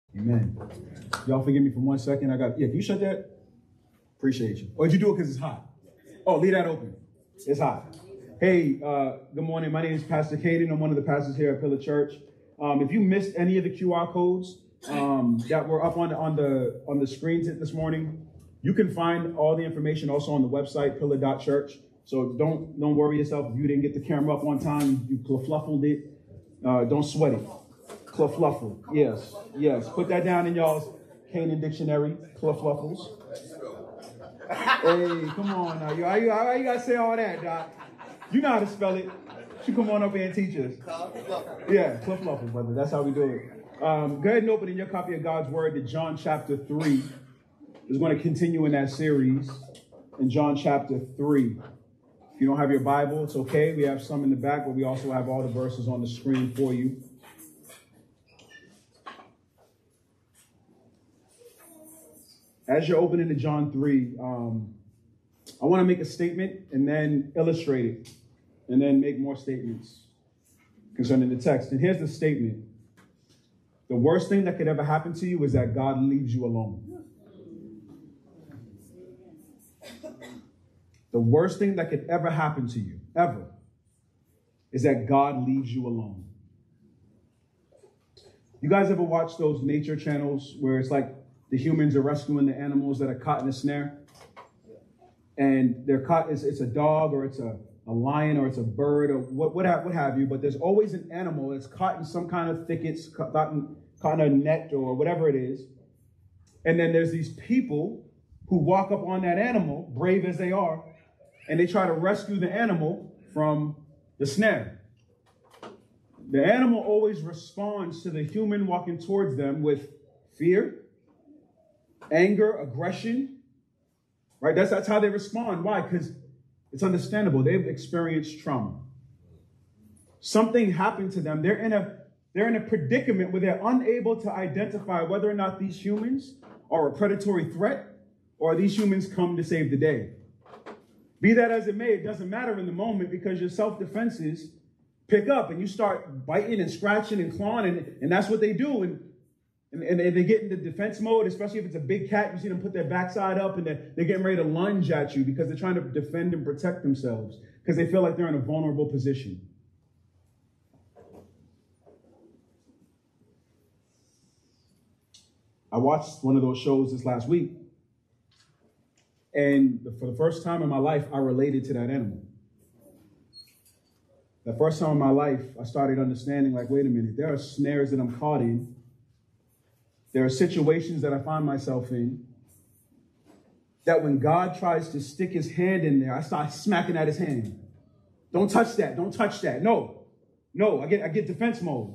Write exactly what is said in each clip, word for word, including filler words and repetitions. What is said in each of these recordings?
Amen. Y'all forgive me for one second. I got, yeah, can you shut that? Appreciate you. Or did you do it because it's hot? Oh, leave that open. It's hot. Hey, uh, good morning. My name is Pastor Caden. I'm one of the pastors here at Pillar Church. Um, if you missed any of the Q R codes um, that were up on the, on the on the screens this morning, you can find all the information also on the website, pillar dot church. So don't don't worry yourself if you didn't get the camera up on time, you clufluffled it. Uh, don't sweat it. Clufluffle. Yes, yes. Put that down in y'all's Canaan dictionary. Clufluffles. Hey, come on now. You, you, you, you gotta say all that, Doc. You know how to spell it. You come on up here and teach us. Yeah, clufluffle, brother. That's how we do it. Um, go ahead and open in your copy of God's Word to John chapter three. We're going to continue in that series in John chapter three. If you don't have your Bible, it's okay. We have some in the back, but we also have all the verses on the screen for you. As you're opening to John three, um, I want to make a statement and then illustrate it, and then make more statements concerning the text. And here's the statement. The worst thing that could ever happen to you is that God leaves you alone. The worst thing that could ever happen to you, ever, is that God leaves you alone. You guys ever watch those nature channels where it's like the humans are rescuing the animals that are caught in a snare? And they're caught, it's, it's a dog or it's a, a lion or it's a bird or what, what, have, what have you, but there's always an animal that's caught in some kind of thickets, caught in, caught in a net or whatever it is. And then there's these people who walk up on that animal, brave as they are, and they try to rescue the animal from the snare. The animal always responds to the human walking towards them with fear, anger, aggression, right? That's, that's how they respond. Why? Because it's understandable. They've experienced trauma. Something happened to them. They're in a, they're in a predicament where they're unable to identify whether or not these humans are a predatory threat or these humans come to save the day. Be that as it may, it doesn't matter in the moment because your self-defenses pick up and you start biting and scratching and clawing, and, and that's what they do. And, and, and they get into defense mode, especially if it's a big cat. You see them put their backside up and they're, they're getting ready to lunge at you because they're trying to defend and protect themselves because they feel like they're in a vulnerable position. I watched one of those shows this last week. And for the first time in my life, I related to that animal. The first time in my life, I started understanding, like, wait a minute, there are snares that I'm caught in. There are situations that I find myself in that when God tries to stick his hand in there, I start smacking at his hand. Don't touch that. Don't touch that. No, no, I get, I get defense mode.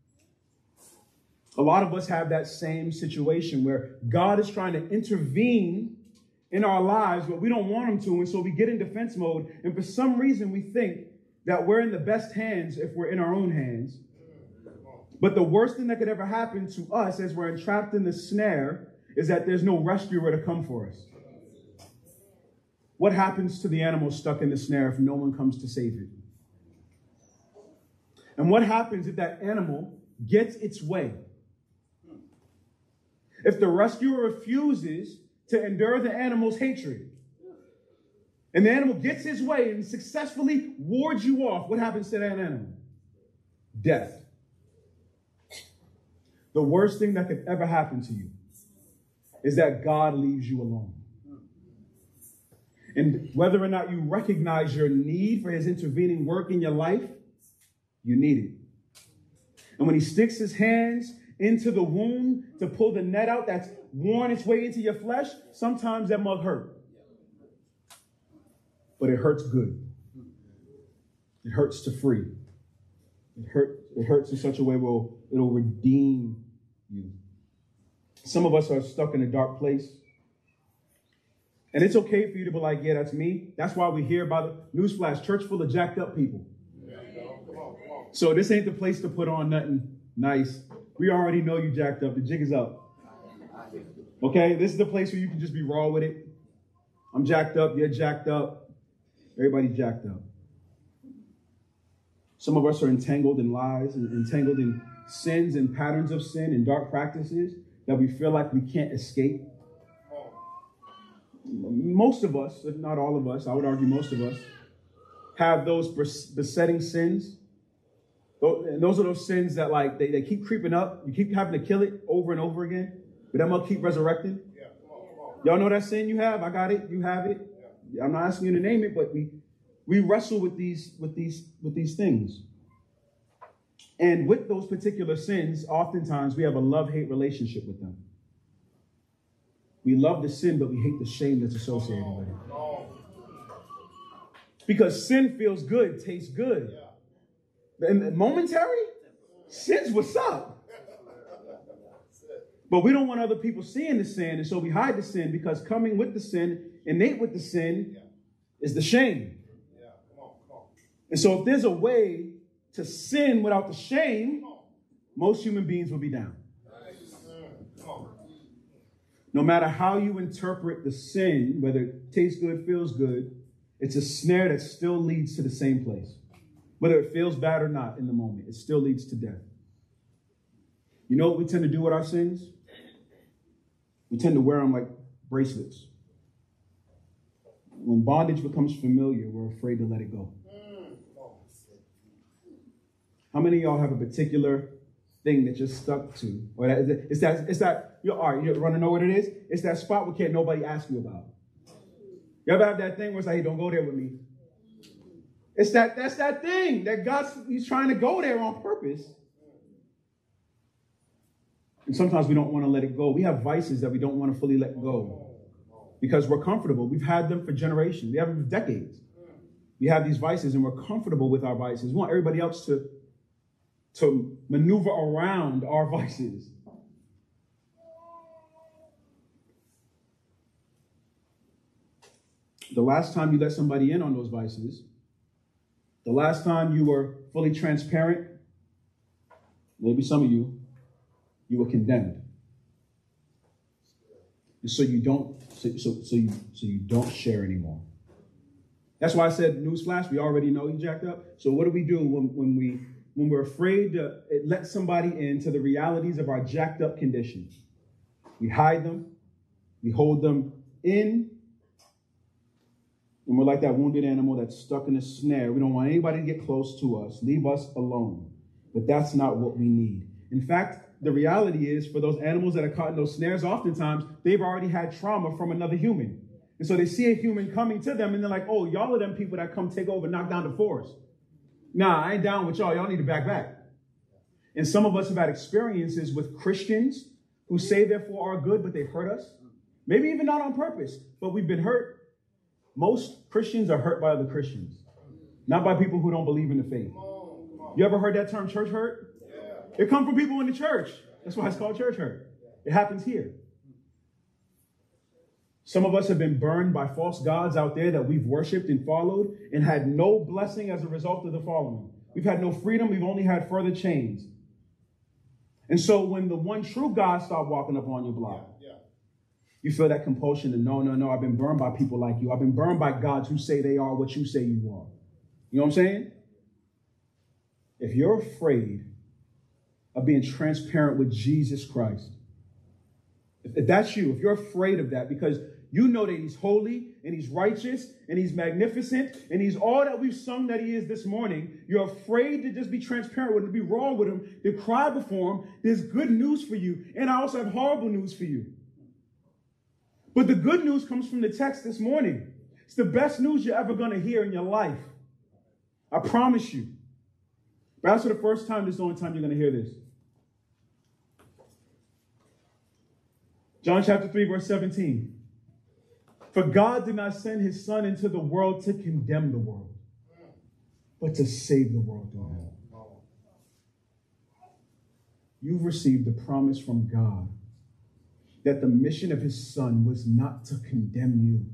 A lot of us have that same situation where God is trying to intervene in our lives, but we don't want him to. And so we get in defense mode. And for some reason, we think that we're in the best hands if we're in our own hands. But the worst thing that could ever happen to us as we're entrapped in the snare is that there's no rescuer to come for us. What happens to the animal stuck in the snare if no one comes to save it? And what happens if that animal gets its way? If the rescuer refuses to endure the animal's hatred, and the animal gets his way and successfully wards you off, what happens to that animal? Death. The worst thing that could ever happen to you is that God leaves you alone. And whether or not you recognize your need for his intervening work in your life, you need it. And when he sticks his hands into the wound to pull the net out that's worn its way into your flesh, sometimes that mug hurt. But it hurts good. It hurts to free. It hurt. It hurts in such a way where it'll redeem you. Some of us are stuck in a dark place. And it's okay for you to be like, yeah, that's me. That's why we hear about the newsflash, church full of jacked up people. So this ain't the place to put on nothing nice. We already know you jacked up. The jig is up. Okay? This is the place where you can just be raw with it. I'm jacked up. You're jacked up. Everybody's jacked up. Some of us are entangled in lies and entangled in sins and patterns of sin and dark practices. that we feel like we can't escape. Most of us, if not all of us, I would argue most of us, have those besetting sins. And those are those sins that like they, they keep creeping up. You keep having to kill it over and over again, but I'm gonna keep resurrecting. Yeah, come on, come on. Y'all know that sin you have? I got it. You have it. Yeah. I'm not asking you to name it, but we we wrestle with these with these with these things. And with those particular sins, oftentimes we have a love-hate relationship with them. We love the sin, but we hate the shame that's associated with it. Because sin feels good, tastes good. And momentary, sin's what's up. But we don't want other people seeing the sin, and so we hide the sin, because coming with the sin, innate with the sin, is the shame. And so if there's a way to sin without the shame, most human beings will be down. No matter how you interpret the sin, whether it tastes good, feels good, it's a snare that still leads to the same place. Whether it feels bad or not in the moment, it still leads to death. You know what we tend to do with our sins? We tend to wear them like bracelets. When bondage becomes familiar, we're afraid to let it go. How many of y'all have a particular thing that you're stuck to? Or that, it's that, it's that, you're, all right, you want to know what it is? It's that spot where can't nobody ask you about. You ever have that thing where it's like, hey, don't go there with me? It's that, that's that thing that God's, he's trying to go there on purpose. And sometimes we don't want to let it go. We have vices that we don't want to fully let go because we're comfortable. We've had them for generations. We have them for decades. We have these vices and we're comfortable with our vices. We want everybody else to, to maneuver around our vices. The last time you let somebody in on those vices, the last time you were fully transparent, maybe some of you, you were condemned. And so you don't, so, so, so you so you don't share anymore. That's why I said, newsflash, we already know you jacked up. So what do we do when, when we when we're afraid to let somebody into the realities of our jacked up conditions? We hide them, we hold them in. And we're like that wounded animal that's stuck in a snare. We don't want anybody to get close to us. Leave us alone. But that's not what we need. In fact, the reality is for those animals that are caught in those snares, oftentimes they've already had trauma from another human. And so they see a human coming to them and they're like, oh, y'all are them people that come take over, knock down the forest. Nah, I ain't down with y'all. Y'all need to back back. And some of us have had experiences with Christians who say they're for our good, but they've hurt us. Maybe even not on purpose, but we've been hurt. Most Christians are hurt by other Christians, not by people who don't believe in the faith. Come on, come on. You ever heard that term, church hurt? Yeah. It comes from people in the church. That's why it's called church hurt. It happens here. Some of us have been burned by false gods out there that we've worshipped and followed and had no blessing as a result of the following. We've had no freedom. We've only had further chains. And so when the one true God starts walking up on your block, yeah, yeah. you feel that compulsion to, no, no, no, I've been burned by people like you. I've been burned by gods who say they are what you say you are. You know what I'm saying? If you're afraid of being transparent with Jesus Christ, if, if that's you, if you're afraid of that because you know that he's holy and he's righteous and he's magnificent and he's all that we've sung that he is this morning, you're afraid to just be transparent with him, to be raw with him, to cry before him, there's good news for you. And I also have horrible news for you. But the good news comes from the text this morning. It's the best news you're ever going to hear in your life. I promise you. Perhaps for the first time, this is the only time you're going to hear this. John chapter three, verse seventeen. For God did not send his son into the world to condemn the world, but to save the world through him. You've received the promise from God that the mission of his son was not to condemn you.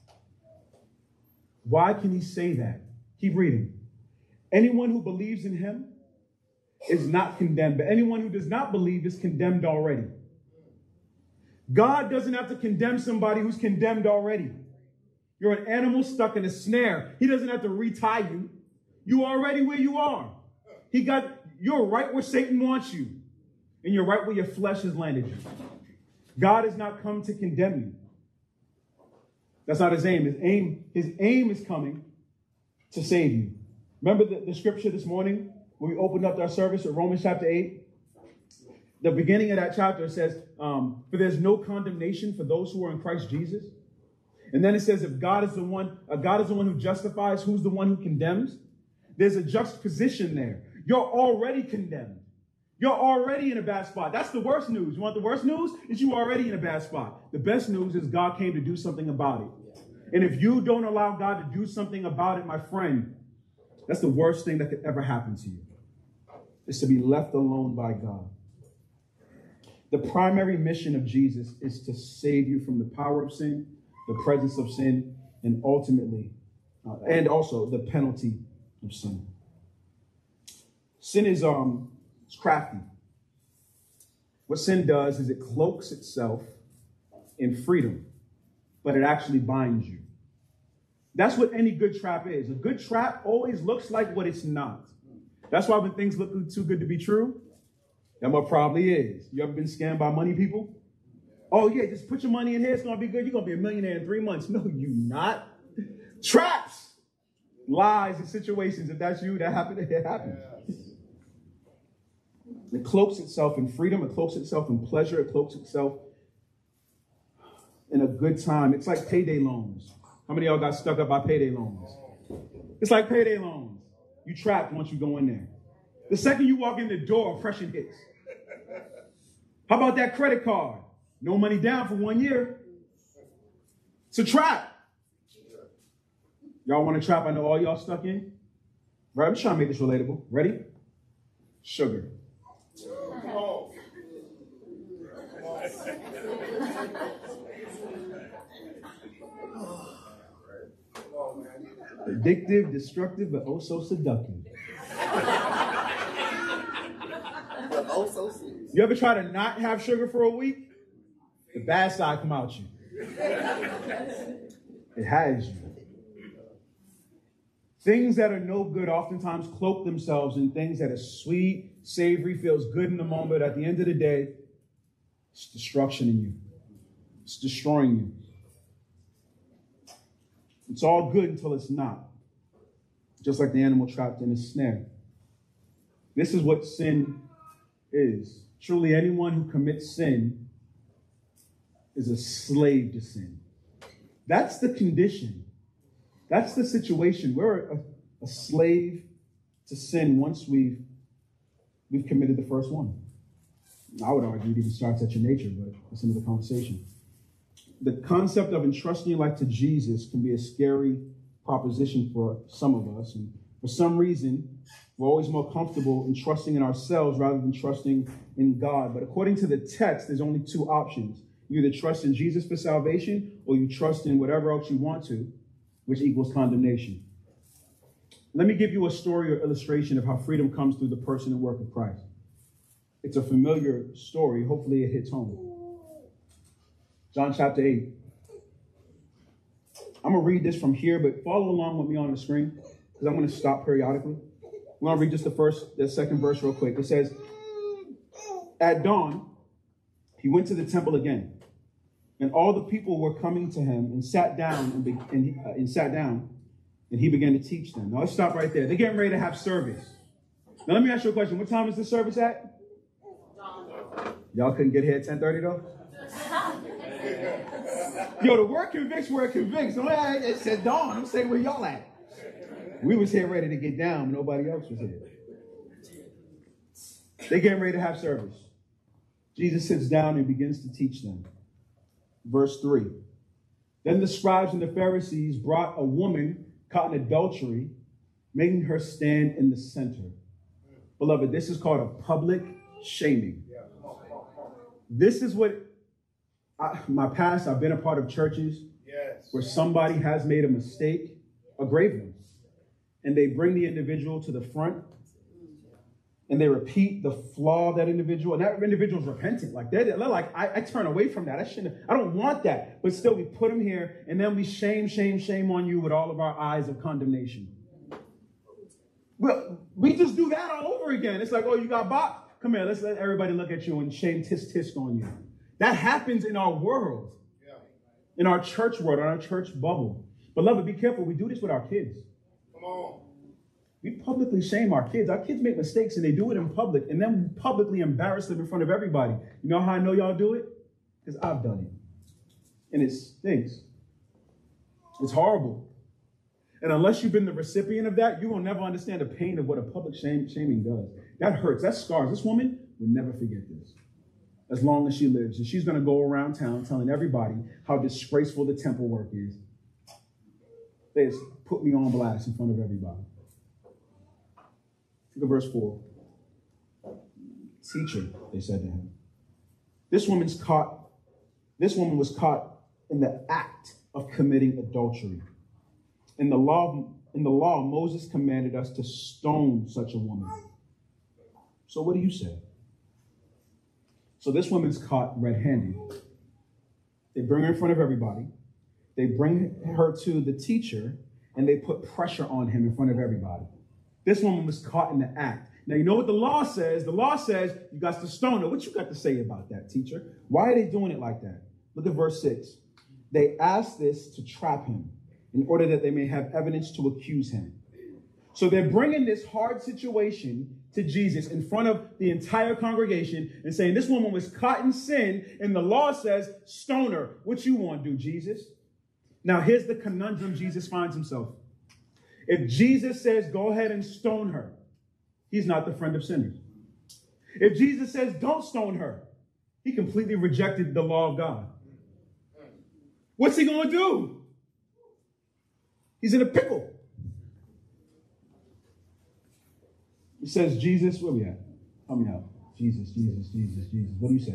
Why can he say that? Keep reading. Anyone who believes in him is not condemned, but anyone who does not believe is condemned already. God doesn't have to condemn somebody who's condemned already. You're an animal stuck in a snare. He doesn't have to retie you. You're already where you are. He got, you're right where Satan wants you. And you're right where your flesh has landed you. God has not come to condemn you. That's not his aim. His aim, his aim is coming to save you. Remember the, the scripture this morning when we opened up our service at Romans chapter eight? The beginning of that chapter says, um, for there's no condemnation for those who are in Christ Jesus. And then it says, if God is the one, uh, God is the one who justifies, who's the one who condemns? There's a juxtaposition there. You're already condemned. You're already in a bad spot. That's the worst news. You want the worst news? Is you already in a bad spot. The best news is God came to do something about it. And if you don't allow God to do something about it, my friend, that's the worst thing that could ever happen to you, is to be left alone by God. The primary mission of Jesus is to save you from the power of sin, the presence of sin, and ultimately, uh, and also the penalty of sin. Sin is um, it's crafty. What sin does is it cloaks itself in freedom, but it actually binds you. That's what any good trap is. A good trap always looks like what it's not. That's why when things look too good to be true, that what probably is. You ever been scammed by money people? Oh yeah, just put your money in here, it's gonna be good. You're gonna be a millionaire in three months. No, you not. Traps, lies, and situations. If that's you, that happened, it happened. It cloaks itself in freedom, it cloaks itself in pleasure, it cloaks itself in a good time. It's like payday loans. How many of y'all got stuck up by payday loans? It's like payday loans. You trapped once you go in there. The second you walk in the door, oppression hits. How about that credit card? No money down for one year. It's a trap. Y'all want a trap I know all y'all stuck in? Right, I'm trying to make this relatable. Ready? Sugar. Addictive, destructive, but oh so seductive. But oh so serious. You ever try to not have sugar for a week? The bad side come out you. It has you. Things that are no good oftentimes cloak themselves in things that are sweet, savory, feels good in the moment. At the end of the day, it's destruction in you. It's destroying you. It's all good until it's not. Just like the animal trapped in a snare. This is what sin is. Truly, anyone who commits sin is a slave to sin. That's the condition. That's the situation. We're a, a slave to sin once we've, we've committed the first one. I would argue it even starts at your nature, but that's another conversation. The concept of entrusting your life to Jesus can be a scary proposition for some of us. And for some reason, we're always more comfortable in trusting in ourselves rather than trusting in God. But according to the text, there's only two options. You either trust in Jesus for salvation or you trust in whatever else you want to, which equals condemnation. Let me give you a story or illustration of how freedom comes through the person and work of Christ. It's a familiar story. Hopefully it hits home. John chapter eight. I'm going to read this from here, but follow along with me on the screen because I'm going to stop periodically. I'm going to read just the first, the second verse real quick. It says, at dawn, he went to the temple again, and all the people were coming to him and sat down and, be, and, he, uh, and sat down, and he began to teach them. Now let's stop right there. They're getting ready to have service. Now let me ask you a question. What time is the service at? Y'all couldn't get here at ten thirty though? Yo, the word convicts where it convicts. It said dawn. I'm saying where y'all at. We was here ready to get down, but nobody else was here. They getting ready to have service. Jesus sits down and begins to teach them. Verse three. Then the scribes and the Pharisees brought a woman caught in adultery, making her stand in the center. Beloved, this is called a public shaming. This is what I, my past, I've been a part of churches yes. where somebody has made a mistake, a grave one, and they bring the individual to the front and they repeat the flaw of that individual, and that individual's repentant. Like they're, they're like, I, I turn away from that. I shouldn't. I don't want that. But still, we put them here, and then we shame, shame, shame on you with all of our eyes of condemnation. Well, we just do that all over again. It's like, oh, you got bought? Come here, let's let everybody look at you and shame tisk tisk on you. That happens in our world, in our church world, in our church bubble. Beloved, be careful. We do this with our kids. Come on. We publicly shame our kids. Our kids make mistakes and they do it in public, and then we publicly embarrass them in front of everybody. You know how I know y'all do it? Because I've done it. And it stinks. It's horrible. And unless you've been the recipient of that, you will never understand the pain of what a public shame, shaming does. That hurts. That scars. This woman will never forget this as long as she lives. And she's going to go around town telling everybody how disgraceful the temple work is. They just put me on blast in front of everybody. Look at verse four. Teacher, they said to him. This woman's caught, this woman was caught in the act of committing adultery. In the law, in the law, Moses commanded us to stone such a woman. So what do you say? So this woman's caught red-handed. They bring her in front of everybody. They bring her to the teacher, and they put pressure on him in front of everybody. This woman was caught in the act. Now, you know what the law says? The law says you got to stone her. What you got to say about that, teacher? Why are they doing it like that? Look at verse six. They asked this to trap him in order that they may have evidence to accuse him. So they're bringing this hard situation to Jesus in front of the entire congregation and saying, this woman was caught in sin, and the law says, stone her. What you want to do, Jesus? Now, here's the conundrum Jesus finds himself. If Jesus says, go ahead and stone her, he's not the friend of sinners. If Jesus says, don't stone her, he completely rejected the law of God. What's he going to do? He's in a pickle. He says, Jesus, where we at? Help me out. Jesus, Jesus, Jesus, Jesus. What do you say?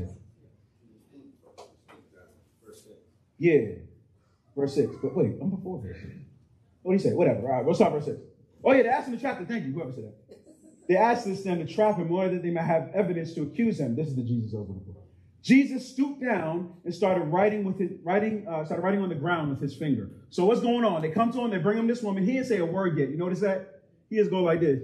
Verse six. Yeah. Verse six. But wait, I'm before verse six. What do you say? Whatever. All right, we'll start verse six. Oh, yeah, they asked him to trap him. Thank you, whoever said that. They asked this then to trap him in order that they might have evidence to accuse him. This is the Jesus over the book. Jesus stooped down and started writing with his writing, uh, started writing on the ground with his finger. So what's going on? They come to him, they bring him this woman. He didn't say a word yet. You notice that? He just go like this.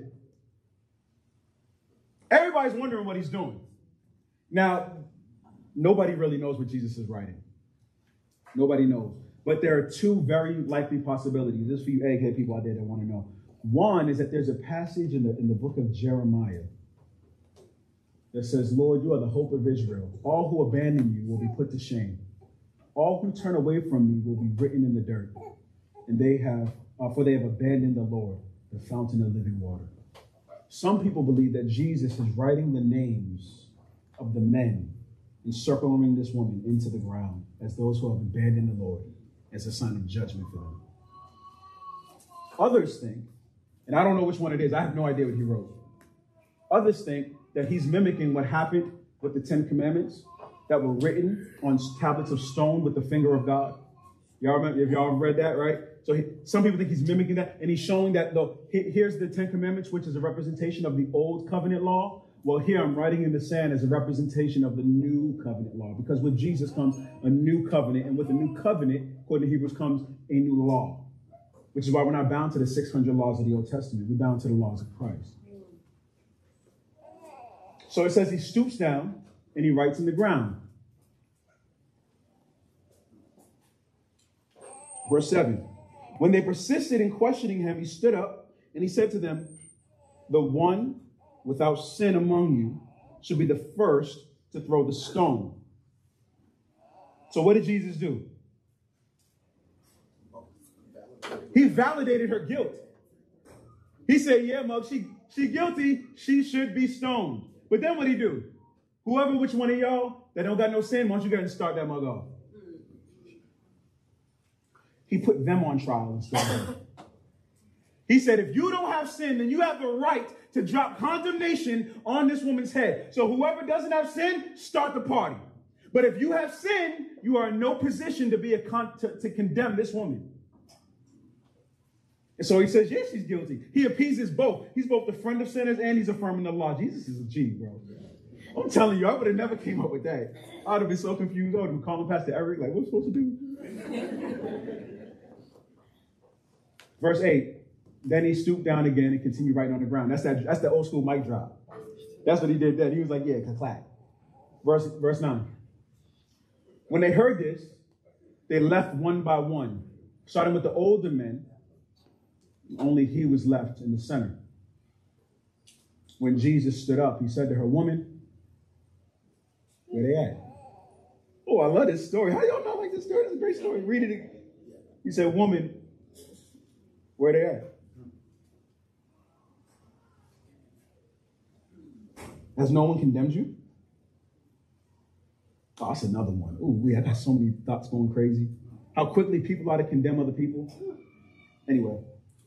Everybody's wondering what he's doing. Now, nobody really knows what Jesus is writing. Nobody knows. But there are two very likely possibilities. This is for you A K people out there that want to know. One is that there's a passage in the, in the book of Jeremiah that says, Lord, you are the hope of Israel. All who abandon you will be put to shame. All who turn away from me will be written in the dirt. And they have, uh, for they have abandoned the Lord, the fountain of living water. Some people believe that Jesus is writing the names of the men encircling this woman into the ground as those who have abandoned the Lord as a sign of judgment for them. Others think, and I don't know which one it is, I have no idea what he wrote. Others think that he's mimicking what happened with the Ten Commandments that were written on tablets of stone with the finger of God. Y'all remember, if y'all read that, right? So he, some people think he's mimicking that, and he's showing that, though, here's the Ten Commandments, which is a representation of the old covenant law. Well, here I'm writing in the sand as a representation of the new covenant law, because with Jesus comes a new covenant, and with the new covenant, according to Hebrews, comes a new law, which is why we're not bound to the six hundred laws of the Old Testament. We're bound to the laws of Christ. So it says he stoops down and he writes in the ground. Verse seven. When they persisted in questioning him, he stood up and he said to them, the one without sin among you should be the first to throw the stone. So what did Jesus do? He validated her guilt. He said, yeah, Mug, she, she guilty. She should be stoned. But then what did he do? Whoever, which one of y'all that don't got no sin, why don't you go ahead and start that mug off? He put them on trial instead of her. He said, if you don't have sin, then you have the right to drop condemnation on this woman's head. So whoever doesn't have sin, start the party. But if you have sin, you are in no position to be a con- to, to condemn this woman. And so he says, yes, she's guilty. He appeases both. He's both the friend of sinners and he's affirming the law. Jesus is a G, bro. I'm telling you, I would have never came up with that. I would have been so confused. I would have been calling Pastor Eric, like, what's supposed to do? Verse eight. Then he stooped down again and continued writing on the ground. That's that. That's the old school mic drop. That's what he did then. He was like, yeah, clack. Verse, verse nine. When they heard this, they left one by one, starting with the older men. Only he was left in the center. When Jesus stood up, he said to her, "Woman, where they at?" Oh, I love this story. How y'all not like this story? It's a great story. Read it again. He said, "Woman, where they at?" Has no one condemned you? Oh, that's another one. Oh, we have got so many thoughts going crazy. How quickly people are to condemn other people. Anyway.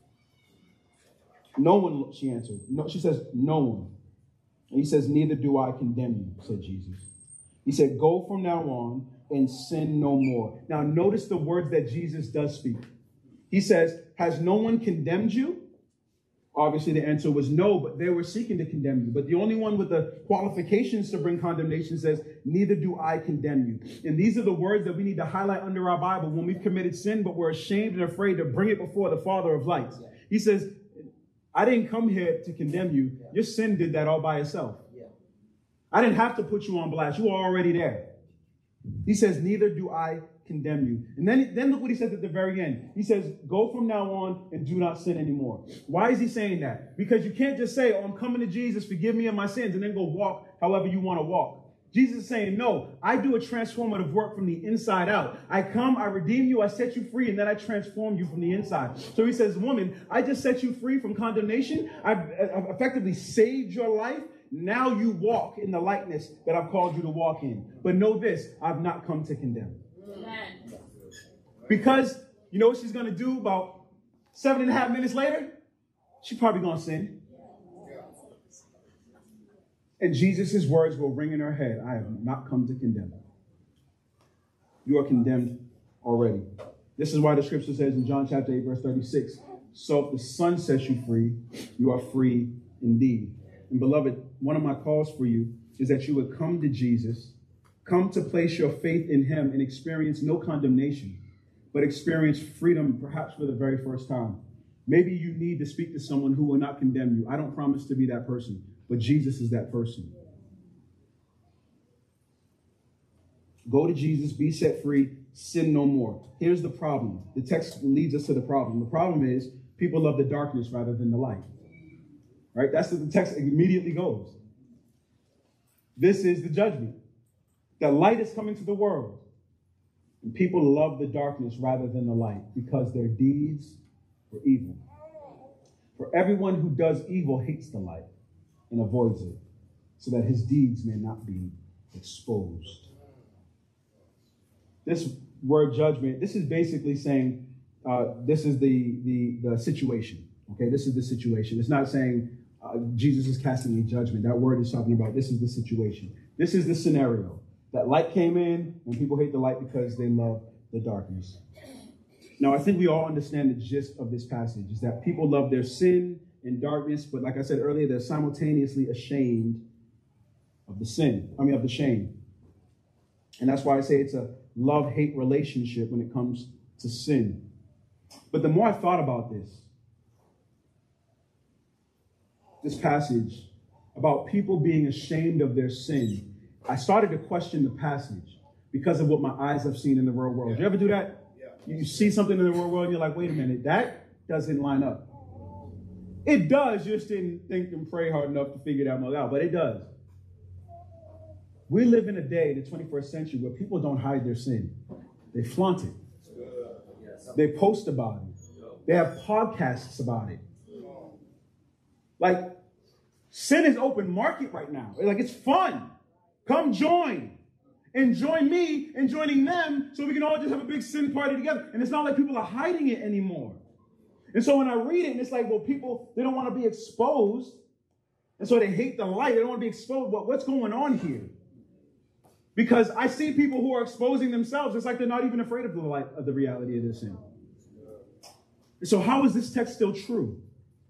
No one, she answered. No, she says, no one. And he says, "Neither do I condemn you," said Jesus. He said, "Go from now on and sin no more." Now notice the words that Jesus does speak. He says, "Has no one condemned you?" Obviously the answer was no, but they were seeking to condemn you. But the only one with the qualifications to bring condemnation says, "Neither do I condemn you." And these are the words that we need to highlight under our Bible when we've committed sin, but we're ashamed and afraid to bring it before the Father of lights. He says, "I didn't come here to condemn you. Your sin did that all by itself. I didn't have to put you on blast. You were already there." He says, "Neither do I condemn you." And then, then look what he says at the very end. He says, "Go from now on and do not sin anymore." Why is he saying that? Because you can't just say, "Oh, I'm coming to Jesus, forgive me of my sins," and then go walk however you want to walk. Jesus is saying, no, I do a transformative work from the inside out. I come, I redeem you, I set you free, and then I transform you from the inside. So he says, "Woman, I just set you free from condemnation. I've, I've effectively saved your life. Now you walk in the likeness that I've called you to walk in. But know this, I've not come to condemn." Amen. Because you know what she's going to do about seven and a half minutes later? She's probably going to sin. And Jesus' words will ring in her head, "I have not come to condemn. You are condemned already." This is why the scripture says in John chapter eight, verse thirty-six, "So if the Son sets you free, you are free indeed." And beloved, one of my calls for you is that you would come to Jesus, come to place your faith in him and experience no condemnation, but experience freedom perhaps for the very first time. Maybe you need to speak to someone who will not condemn you. I don't promise to be that person, but Jesus is that person. Go to Jesus, be set free, sin no more. Here's the problem. The text leads us to the problem. The problem is people love the darkness rather than the light. Right? That's what the text immediately goes. This is the judgment. The light is coming to the world. And people love the darkness rather than the light because their deeds were evil. For everyone who does evil hates the light and avoids it, so that his deeds may not be exposed. This word judgment, this is basically saying uh, this is the, the, the situation. Okay, this is the situation. It's not saying uh, Jesus is casting a judgment. That word is talking about this is the situation. This is the scenario. That light came in and people hate the light because they love the darkness. Now, I think we all understand the gist of this passage is that people love their sin and darkness, but like I said earlier, they're simultaneously ashamed of the sin, I mean, of the shame. And that's why I say it's a love-hate relationship when it comes to sin. But the more I thought about this, this passage about people being ashamed of their sin, I started to question the passage because of what my eyes have seen in the real world. You ever do that? You see something in the real world and you're like, wait a minute, that doesn't line up. It does, you just didn't think and pray hard enough to figure that out, but it does. We live in a day, the twenty-first century, where people don't hide their sin. They flaunt it. They post about it. They have podcasts about it. Like, sin is open market right now. Like, it's fun. Come join. And join me in joining them so we can all just have a big sin party together. And it's not like people are hiding it anymore. And so when I read it, and it's like, well, people, they don't want to be exposed. And so they hate the light. They don't want to be exposed. But what's going on here? Because I see people who are exposing themselves. It's like they're not even afraid of the light of the reality of their sin. And so how is this text still true?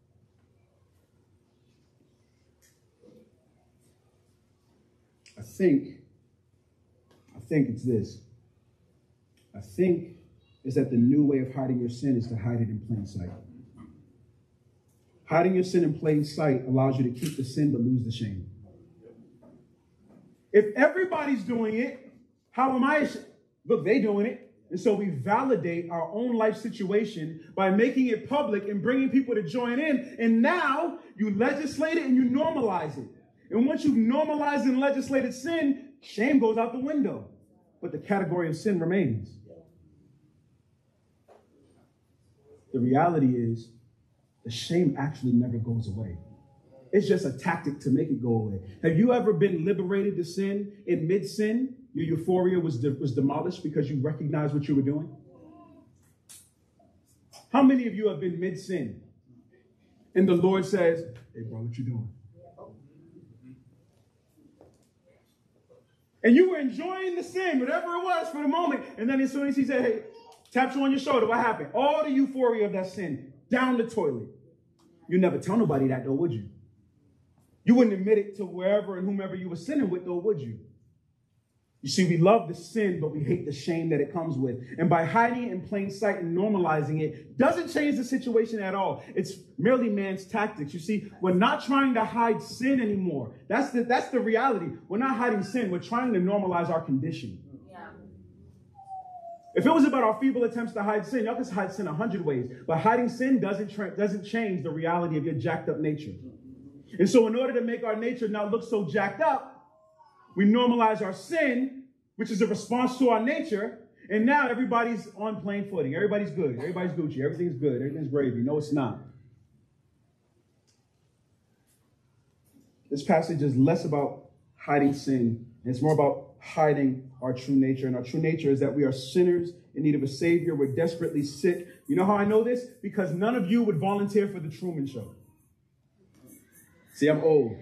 I think, I think it's this. I think is that the new way of hiding your sin is to hide it in plain sight. Hiding your sin in plain sight allows you to keep the sin but lose the shame. If everybody's doing it, how am I? look, they doing it. And so we validate our own life situation by making it public and bringing people to join in. And now you legislate it and you normalize it. And once you've normalized and legislated sin, shame goes out the window. But the category of sin remains. The reality is the shame actually never goes away. It's just a tactic to make it go away. Have you ever been liberated to sin in mid-sin? Your euphoria was, de- was demolished because you recognized what you were doing? How many of you have been mid-sin? And the Lord says, hey, bro, what you doing? And you were enjoying the sin, whatever it was for the moment. And then as soon as he said, hey, taps you on your shoulder, what happened? All the euphoria of that sin, down the toilet. You never tell nobody that, though, would you? You wouldn't admit it to wherever and whomever you were sinning with, though, would you? You see, we love the sin, but we hate the shame that it comes with. And by hiding it in plain sight and normalizing it, doesn't change the situation at all. It's merely man's tactics. You see, we're not trying to hide sin anymore. That's the, that's the reality. We're not hiding sin. We're trying to normalize our condition. Yeah. If it was about our feeble attempts to hide sin, y'all can hide sin a hundred ways. But hiding sin doesn't, tra- doesn't change the reality of your jacked up nature. And so in order to make our nature not look so jacked up, we normalize our sin, which is a response to our nature, and now everybody's on plain footing. Everybody's good. Everybody's Gucci. Everything's good. Everything's gravy. No, it's not. This passage is less about hiding sin, and it's more about hiding our true nature. And our true nature is that we are sinners in need of a Savior. We're desperately sick. You know how I know this? Because none of you would volunteer for the Truman Show. See, I'm old.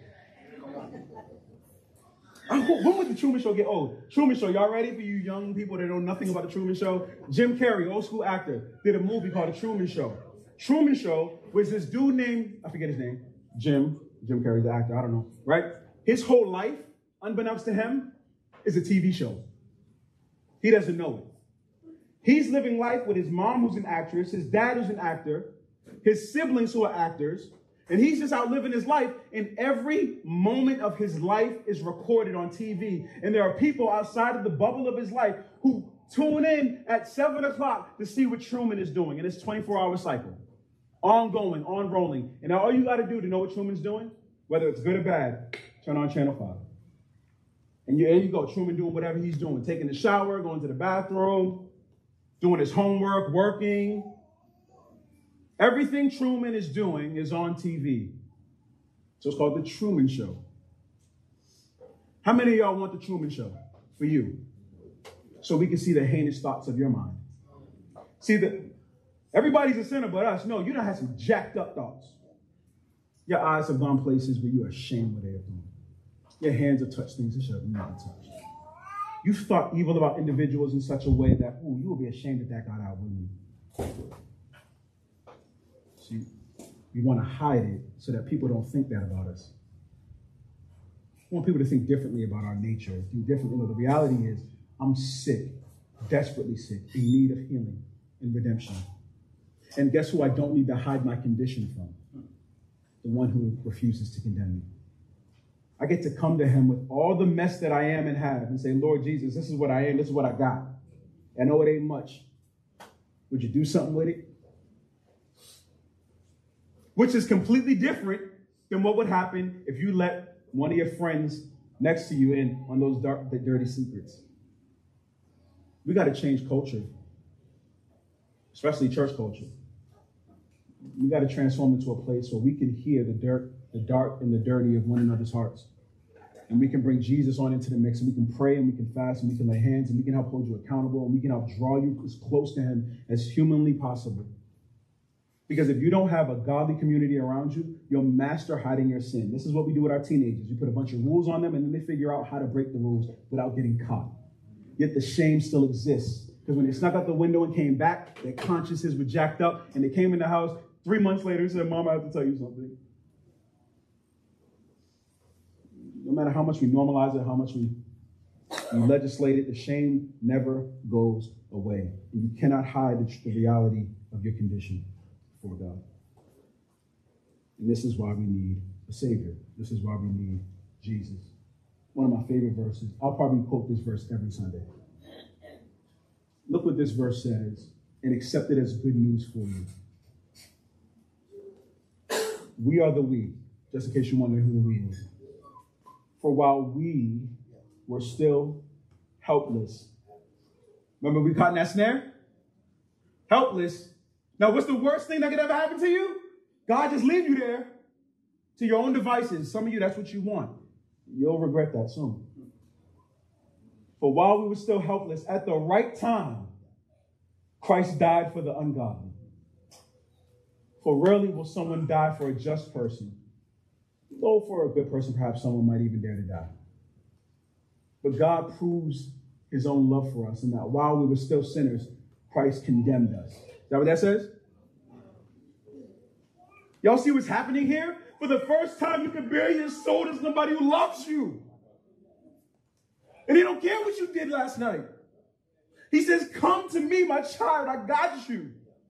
When would the Truman Show get old? Truman Show, y'all ready for you young people that know nothing about the Truman Show? Jim Carrey, old school actor, did a movie called The Truman Show. Truman Show was this dude named, I forget his name, Jim. Jim Carrey's the actor, I don't know, right? His whole life, unbeknownst to him, is a T V show. He doesn't know it. He's living life with his mom, who's an actress, his dad, who's an actor, his siblings, who are actors, and he's just out living his life, and every moment of his life is recorded on T V. And there are people outside of the bubble of his life who tune in at seven o'clock to see what Truman is doing in his twenty-four hour cycle. Ongoing, on rolling. And all you got to do to know what Truman's doing, whether it's good or bad, turn on Channel five. And you, there you go, Truman doing whatever he's doing, taking a shower, going to the bathroom, doing his homework, working. Everything Truman is doing is on T V. So it's called The Truman Show. How many of y'all want The Truman Show for you? So we can see the heinous thoughts of your mind. See, the, everybody's a sinner but us. No, you don't have some jacked up thoughts. Your eyes have gone places where you are ashamed what they have done. Your hands have touched things they should have never touched. You've thought evil about individuals in such a way that, ooh, you will be ashamed that that got out, wouldn't you? See, we want to hide it so that people don't think that about us. We want people to think differently about our nature, think differently. No, the reality is, I'm sick, desperately sick, in need of healing and redemption. And guess who I don't need to hide my condition from? The one who refuses to condemn me. I get to come to him with all the mess that I am and have and say, Lord Jesus, this is what I am, this is what I got. I know it ain't much. Would you do something with it? Which is completely different than what would happen if you let one of your friends next to you in on those dark, the dirty secrets. We got to change culture, especially church culture. We got to transform into a place where we can hear the dirt, the dark and the dirty of one another's hearts. And we can bring Jesus on into the mix, and we can pray, and we can fast, and we can lay hands, and we can help hold you accountable, and we can help draw you as close to him as humanly possible. Because if you don't have a godly community around you, you'll master hiding your sin. This is what we do with our teenagers. We put a bunch of rules on them, and then they figure out how to break the rules without getting caught. Yet the shame still exists. Because when they snuck out the window and came back, their consciences were jacked up, and they came in the house three months later and said, Mom, I have to tell you something. No matter how much we normalize it, how much we, we legislate it, the shame never goes away. And you cannot hide the, the reality of your condition before God. And this is why we need a Savior. This is why we need Jesus. One of my favorite verses. I'll probably quote this verse every Sunday. Look what this verse says, and accept it as good news for you. We are the we, just in case you wonder who the we is. For while we were still helpless. Remember we caught in that snare? Helpless. Now what's the worst thing that could ever happen to you? God just leave you there to your own devices. Some of you, that's what you want. You'll regret that soon. For while we were still helpless, at the right time, Christ died for the ungodly. For rarely will someone die for a just person, though for a good person, perhaps someone might even dare to die. But God proves his own love for us, and that while we were still sinners, Christ condemned us. Is that what that says? Y'all see what's happening here? For the first time, you can bare your soul to somebody who loves you. And he don't care what you did last night. He says, come to me, my child, I got you.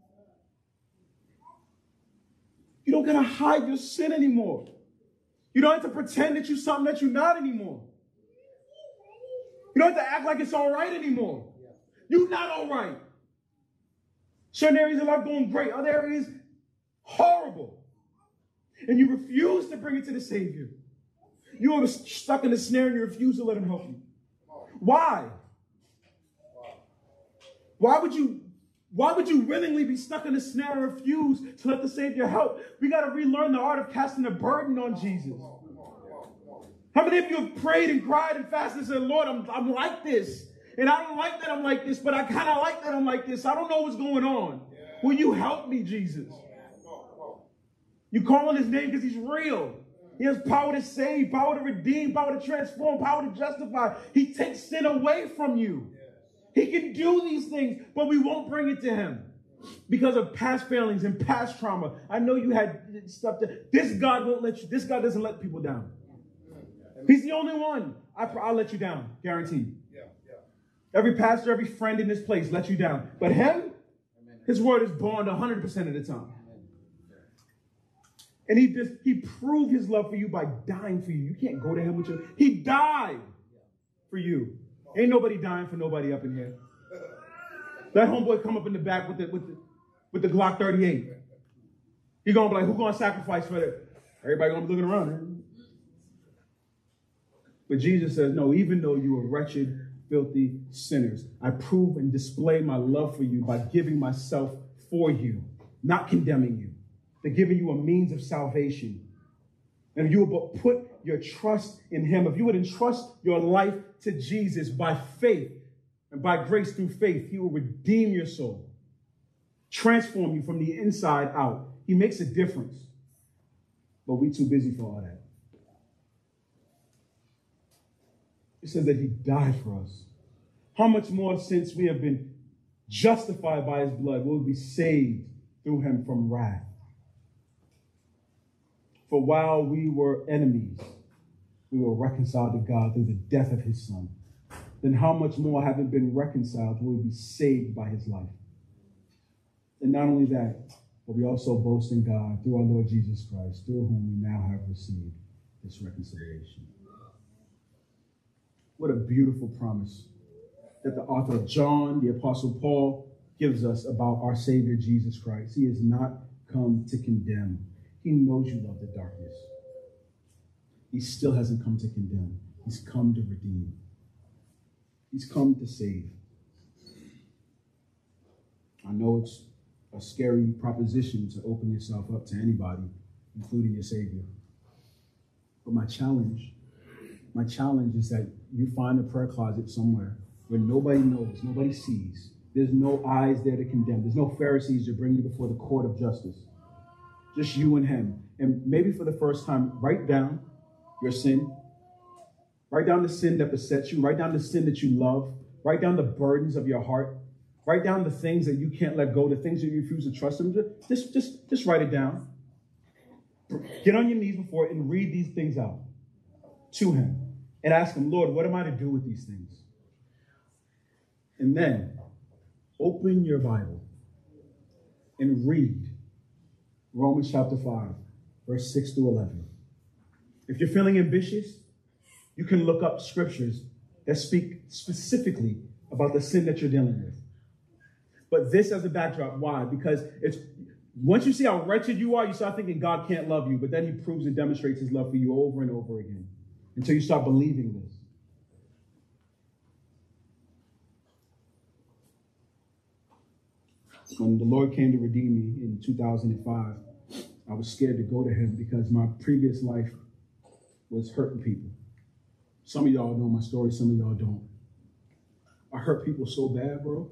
You don't gotta hide your sin anymore. You don't have to pretend that you're something that you're not anymore. You don't have to act like it's all right anymore. You're not all right. Certain areas of life going great, other areas horrible. And you refuse to bring it to the Savior. You are stuck in the snare and you refuse to let him help you. Why? Why would you, why would you willingly be stuck in the snare and refuse to let the Savior help? We got to relearn the art of casting a burden on Jesus. How many of you have prayed and cried and fasted and said, Lord, I'm, I'm like this. And I don't like that I'm like this, but I kind of like that I'm like this. I don't know what's going on. Will you help me, Jesus? You call on his name because he's real. He has power to save, power to redeem, power to transform, power to justify. He takes sin away from you. He can do these things, but we won't bring it to him because of past failings and past trauma. I know you had stuff that this God won't let you. This God doesn't let people down. He's the only one. I, I'll let you down, guaranteed. Every pastor, every friend in this place let you down. But him, his word is bond one hundred percent of the time. And he just, he proved his love for you by dying for you. You can't go to him with your, he died for you. Ain't nobody dying for nobody up in here. That homeboy come up in the back with the, with the, with the Glock thirty-eight. He gonna be like, who gonna sacrifice for that? Everybody gonna be looking around. Huh? But Jesus says, no, even though you are wretched, filthy sinners, I prove and display my love for you by giving myself for you, not condemning you. They're giving you a means of salvation. And if you would put your trust in him, if you would entrust your life to Jesus by faith and by grace through faith, he will redeem your soul, transform you from the inside out. He makes a difference. But we're too busy for all that. It says that he died for us. How much more, since we have been justified by his blood, will we be saved through him from wrath? For while we were enemies, we were reconciled to God through the death of his son. Then how much more, having been reconciled, will we be saved by his life? And not only that, but we also boast in God through our Lord Jesus Christ, through whom we now have received this reconciliation. What a beautiful promise that the author of John, the Apostle Paul, gives us about our Savior Jesus Christ. He has not come to condemn. He knows you love the darkness. He still hasn't come to condemn. He's come to redeem. He's come to save. I know it's a scary proposition to open yourself up to anybody, including your Savior. But my challenge, my challenge is that you find a prayer closet somewhere where nobody knows, nobody sees. There's no eyes there to condemn. There's no Pharisees to bring you before the court of justice. Just you and him. And maybe for the first time, write down your sin. Write down the sin that besets you. Write down the sin that you love. Write down the burdens of your heart. Write down the things that you can't let go, the things that you refuse to trust him. Just, just, just write it down. Get on your knees before it and read these things out to him. And ask him, Lord, what am I to do with these things? And then open your Bible and read Romans chapter five, verse six through eleven. If you're feeling ambitious, you can look up scriptures that speak specifically about the sin that you're dealing with. But this as a backdrop, why? Because it's once you see how wretched you are, you start thinking God can't love you, but then he proves and demonstrates his love for you over and over again until you start believing this. When the Lord came to redeem me in two thousand five, I was scared to go to him because my previous life was hurting people. Some of y'all know my story, some of y'all don't. I hurt people so bad, bro.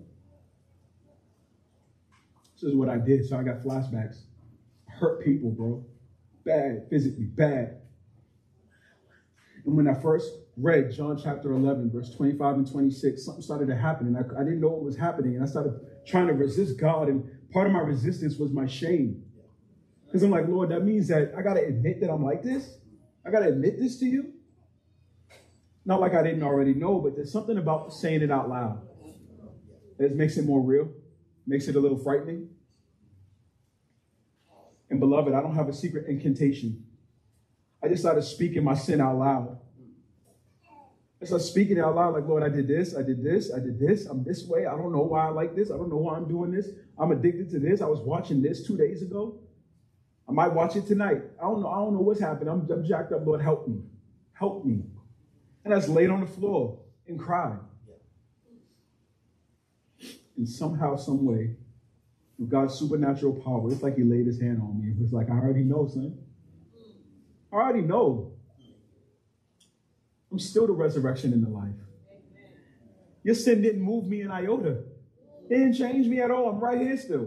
This is what I did, so I got flashbacks. I hurt people, bro. Bad, physically bad. And when I first read John chapter eleven, verse twenty-five and twenty-six, something started to happen, and I, I didn't know what was happening, and I started trying to resist God, and part of my resistance was my shame. Because I'm like, Lord, that means that I got to admit that I'm like this? I got to admit this to you? Not like I didn't already know, but there's something about saying it out loud that makes it more real, makes it a little frightening. And beloved, I don't have a secret incantation. I just started speaking my sin out loud. I started speaking it out loud like, Lord, I did this, I did this, I did this, I'm this way. I don't know why I like this. I don't know why I'm doing this. I'm addicted to this. I was watching this two days ago. I might watch it tonight. I don't know. I don't know what's happened. I'm, I'm jacked up. Lord, help me. Help me. And I just laid on the floor and cried. And somehow, some way, with God's supernatural power, it's like he laid his hand on me. It was like, I already know, son. I already know. I'm still the resurrection and the life. Your sin didn't move me an iota. It didn't change me at all. I'm right here still.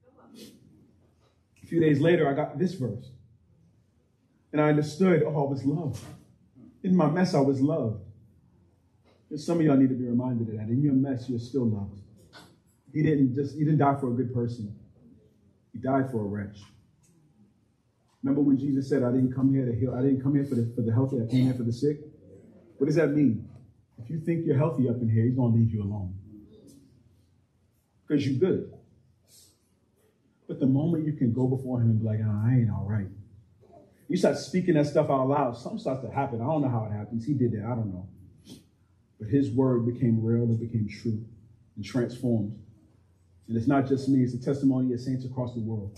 A few days later, I got this verse. And I understood, oh, I was loved. In my mess, I was loved. And some of y'all need to be reminded of that. In your mess, you're still loved. He didn't just, he didn't die for a good person. He died for a wretch. Remember when Jesus said, I didn't come here to heal. I didn't come here for the, for the healthy. I came here for the sick. What does that mean? If you think you're healthy up in here, he's going to leave you alone. Because you're good. But the moment you can go before him and be like, oh, I ain't all right. You start speaking that stuff out loud, something starts to happen. I don't know how it happens. He did that. I don't know. But his word became real. It became true and transformed. And it's not just me. It's a testimony of saints across the world.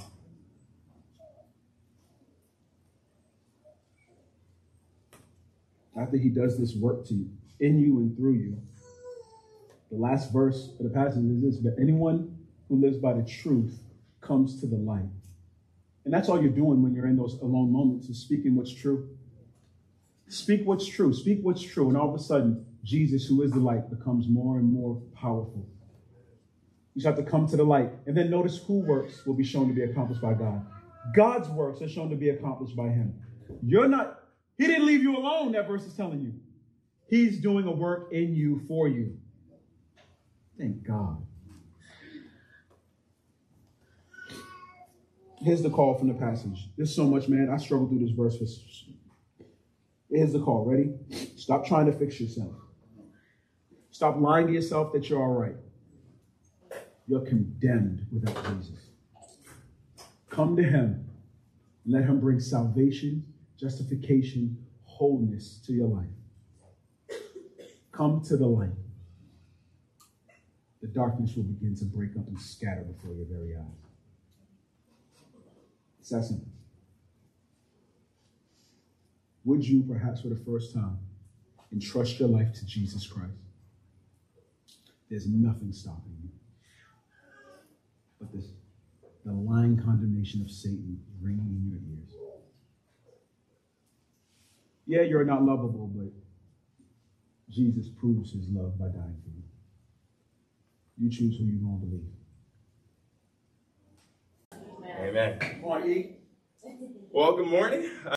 After he does this work to you, in you and through you, the last verse of the passage is this: but anyone who lives by the truth comes to the light. And that's all you're doing when you're in those alone moments, is speaking what's true. Speak what's true. Speak what's true. And all of a sudden, Jesus, who is the light, becomes more and more powerful. You just have to come to the light. And then notice who works will be shown to be accomplished by God. God's works are shown to be accomplished by him. You're not, he didn't leave you alone, that verse is telling you. He's doing a work in you for you. Thank God. Here's the call from the passage. There's so much, man. I struggled through this verse. For... Here's the call. Ready? Stop trying to fix yourself. Stop lying to yourself that you're all right. You're condemned without Jesus. Come to him. And let him bring salvation, justification, wholeness to your life. Come to the light. The darkness will begin to break up and scatter before your very eyes. It's that simple. Would you, perhaps for the first time, entrust your life to Jesus Christ? There's nothing stopping you but this, the lying condemnation of Satan ringing in your ears. Yeah, you're not lovable, but Jesus proves his love by dying for you. You choose who you're going to believe. Amen. Come on, E. Well, good morning.